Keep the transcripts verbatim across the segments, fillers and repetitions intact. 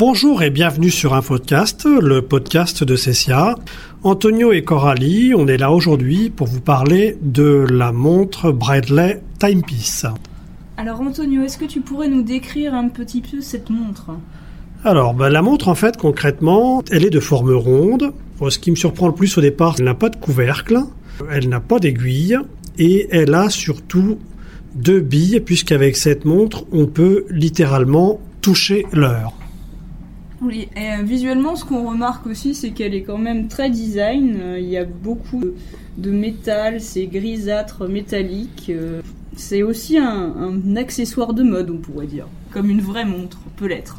Bonjour et bienvenue sur Infocast, le podcast de Cecia. Antonio et Coralie, on est là aujourd'hui pour vous parler de la montre Bradley Timepiece. Alors Antonio, est-ce que tu pourrais nous décrire un petit peu cette montre ? Alors, bah, la montre, en fait, concrètement, elle est de forme ronde. Bon, ce qui me surprend le plus au départ, elle n'a pas de couvercle, elle n'a pas d'aiguille, et elle a surtout deux billes, puisqu'avec cette montre, on peut littéralement toucher l'heure. Oui, et euh, visuellement, ce qu'on remarque aussi, c'est qu'elle est quand même très design. Euh, il y a beaucoup de, de métal, c'est grisâtre, métallique. Euh, c'est aussi un, un accessoire de mode, on pourrait dire, comme une vraie montre peut l'être.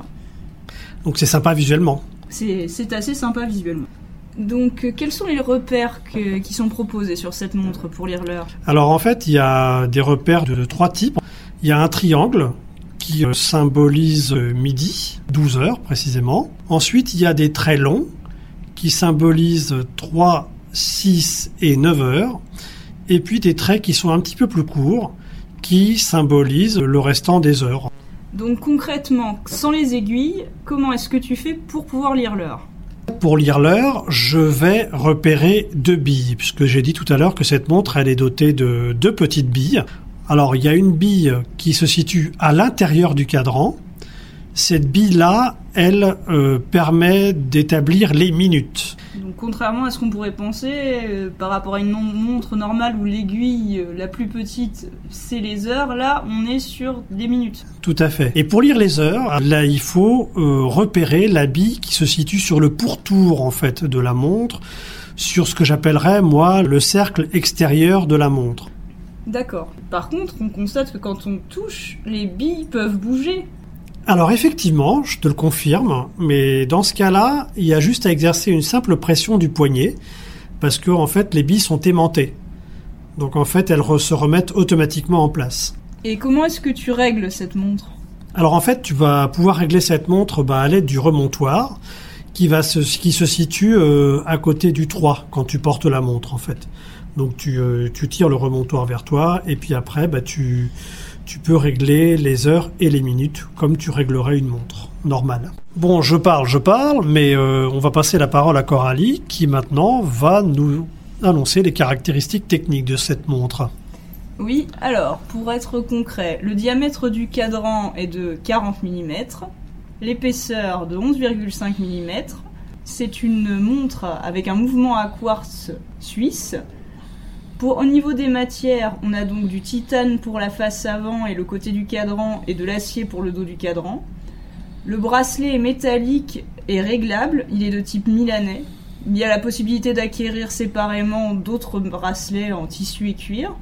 Donc c'est sympa visuellement. C'est, c'est assez sympa visuellement. Donc, euh, quels sont les repères que, qui sont proposés sur cette montre pour lire l'heure ? Alors en fait, il y a des repères de, de trois types. Il y a un triangle qui euh, symbolise euh, midi, douze heures précisément. Ensuite, il y a des traits longs qui symbolisent trois, six et neuf heures. Et puis des traits qui sont un petit peu plus courts qui symbolisent le restant des heures. Donc concrètement, sans les aiguilles, comment est-ce que tu fais pour pouvoir lire l'heure ? Pour lire l'heure, je vais repérer deux billes, puisque j'ai dit tout à l'heure que cette montre, elle est dotée de deux petites billes. Alors, il y a une bille qui se situe à l'intérieur du cadran. Cette bille-là, elle euh, permet d'établir les minutes. Donc, contrairement à ce qu'on pourrait penser, euh, par rapport à une montre normale où l'aiguille euh, la plus petite, c'est les heures, là, on est sur des minutes. Tout à fait. Et pour lire les heures, là, il faut euh, repérer la bille qui se situe sur le pourtour, en fait, de la montre, sur ce que j'appellerais, moi, le cercle extérieur de la montre. D'accord. Par contre, on constate que quand on touche, les billes peuvent bouger. Alors effectivement, je te le confirme, mais dans ce cas-là, il y a juste à exercer une simple pression du poignet, parce que en fait, les billes sont aimantées. Donc en fait, elles re- se remettent automatiquement en place. Et comment est-ce que tu règles cette montre ? Alors en fait, tu vas pouvoir régler cette montre bah, à l'aide du remontoir, qui va se, qui se situe euh, à côté du trois quand tu portes la montre en fait. Donc tu, euh, tu tires le remontoir vers toi, et puis après, bah, tu... Tu peux régler les heures et les minutes comme tu réglerais une montre normale. Bon, je parle, je parle, mais euh, on va passer la parole à Coralie qui maintenant va nous annoncer les caractéristiques techniques de cette montre. Oui, alors, pour être concret, le diamètre du cadran est de quarante millimètres, l'épaisseur de onze virgule cinq millimètres. C'est une montre avec un mouvement à quartz suisse. Pour, au niveau des matières, on a donc du titane pour la face avant et le côté du cadran et de l'acier pour le dos du cadran. Le bracelet est métallique et réglable, il est de type milanais. Il y a la possibilité d'acquérir séparément d'autres bracelets en tissu et cuir.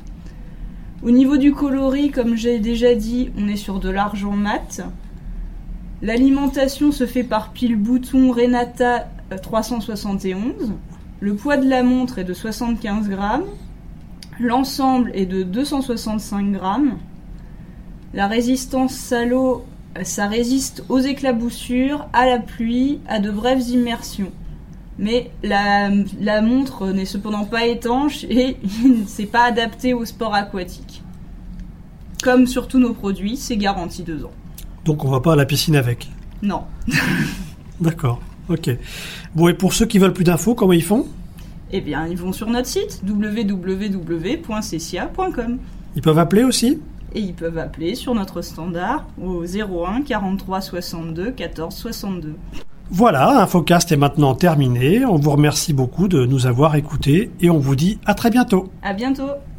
Au niveau du coloris, comme j'ai déjà dit, on est sur de l'argent mat. L'alimentation se fait par pile bouton Renata trois cent soixante et onze. Le poids de la montre est de soixante-quinze grammes. L'ensemble est de deux cent soixante-cinq grammes. La résistance à l'eau, ça résiste aux éclaboussures, à la pluie, à de brèves immersions. Mais la, la montre n'est cependant pas étanche et c'est pas adapté au sport aquatique. Comme sur tous nos produits, c'est garanti deux ans. Donc on va pas à la piscine avec ? Non. D'accord, ok. Bon, et pour ceux qui veulent plus d'infos, comment ils font ? Eh bien, ils vont sur notre site w w w point cecia point com. Ils peuvent appeler aussi ? Et ils peuvent appeler sur notre standard au zéro un quarante-trois soixante-deux quatorze soixante-deux. Voilà, Infocast est maintenant terminé. On vous remercie beaucoup de nous avoir écoutés et on vous dit à très bientôt. À bientôt.